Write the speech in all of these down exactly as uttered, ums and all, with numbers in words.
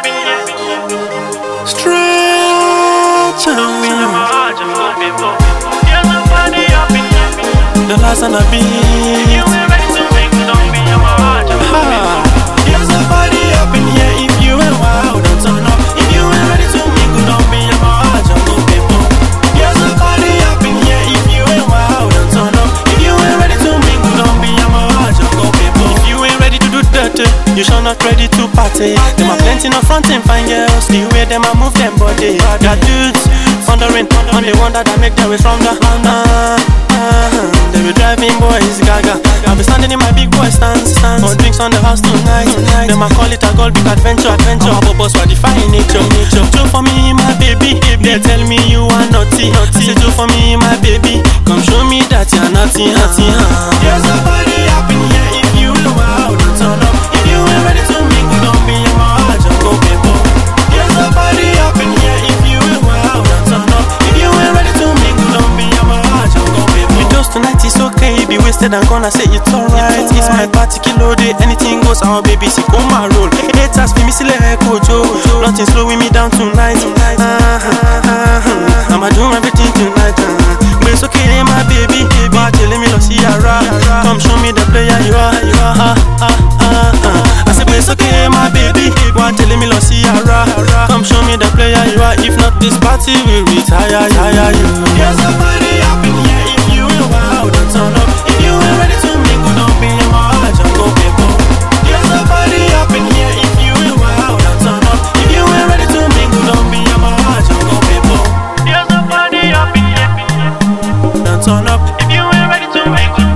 Stretch and me. The last and a beat. There's a party up in here. If you ain't wild, don't turn up. If you ain't ready to mingle, don't be a my jungle people. There's a party up in here. If you ain't wild, don't turn up. If you ain't ready to mingle, don't be a my jungle people. If you ain't ready to do dirty, you sure not ready to party. Them are plenty no front and fine girls. The way them a move them body. Got dudes wondering on the one that I make their way from the uh, uh, they be driving boys gaga. I'll be standing in my big boy stance, stance. Or drinks on the house tonight. Them a call it a gold big adventure, adventure. I'm a bubbles for defying nature, nature. Do for me, my baby. They tell me you are naughty, naughty. I say do for me, my baby. Come show me that you're naughty, naughty. There's a party up in here. If you ain't wild, don't turn up. If you ain't ready to mingle, don't be a my jungle people. There's a party up in here. If you ain't wild, don't turn up. If you ain't ready to mingle, don't be a my jungle people. With those tonight it's okay, be wasted and gonna say it's alright. It's, it's my particular day, anything goes. Our baby sick on my roll. Haters for me still a kojo. Nothing slowing me down tonight. Uh, uh, uh, uh, I'ma do everything tonight. Uh, but it's okay, my baby. But telling me no see Yara. Come show me the player you are. Uh, uh, uh, uh. I said, but it's okay, my baby. But telling me no see Yara. Come show me the player you are. If not, this party will retire. Retire you. There's a party up in here. If you ain't wild, don't turn up. If you ain't ready to mingle, don't be a my jungle people. There's a party up in here. If you ain't wild, don't turn up. If you ain't ready to mingle, don't be a my jungle people. There's a party up in here. Don't turn up. If you ain't ready to mingle,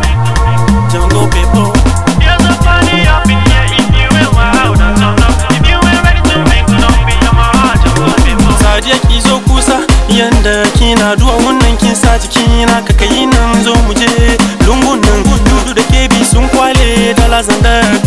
jungle people. There's a party up in here. If you ain't wild, don't turn up. If you ain't ready to mingle, don't be a my jungle people. Sadiya ki zo kusa, yanda kina duwa wannan kin sa jikina ka kai nan zo mu je lungun nan. Dudu da kebi sun kwale da lazan da